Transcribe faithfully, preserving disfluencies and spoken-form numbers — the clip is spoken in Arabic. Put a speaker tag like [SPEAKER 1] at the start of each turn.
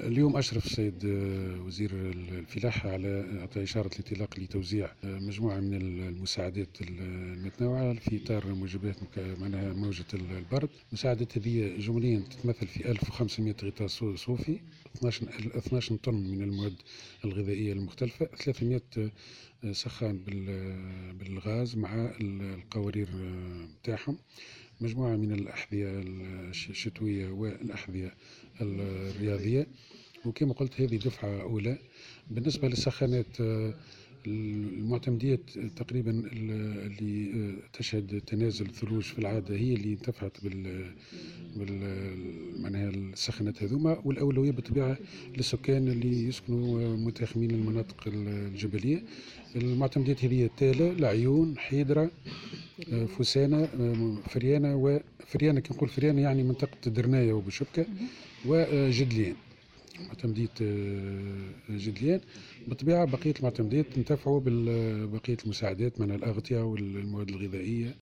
[SPEAKER 1] اليوم أشرف السيد وزير الفلاحة على إعطاء إشارة الانطلاق لتوزيع مجموعة من المساعدات المتنوعة في إطار موجبات معناها موجة البرد. المساعدات هذه جمليا تتمثل في ألف وخمسمائة غطاء صوفي، اثناش طن من المواد الغذائية المختلفة، ثلاثمائة سخان بالغاز مع القوارير متاعهم، مجموعة من الأحذية الشتوية والأحذية الرياضية. وكما قلت هذه دفعة أولى. بالنسبة للسخانات المعتمدية تقريبا اللي تشهد تنازل الثلوج في العادة هي اللي انتفعت بال بال معناها السخانات هذوما، والأولوية بالطبيعة للسكان اللي يسكنوا متاخمين المناطق الجبلية. المعتمديات هذه تالة، العيون، حيدرة، فسانة، فريانة، وفريانة كي نقول فريانة يعني منطقة درناية وبشبكة، وجدليان، معتمدية جدليان. بالطبيعة بقية المعتمديات انتفعوا ببقية المساعدات من الأغطية والمواد الغذائية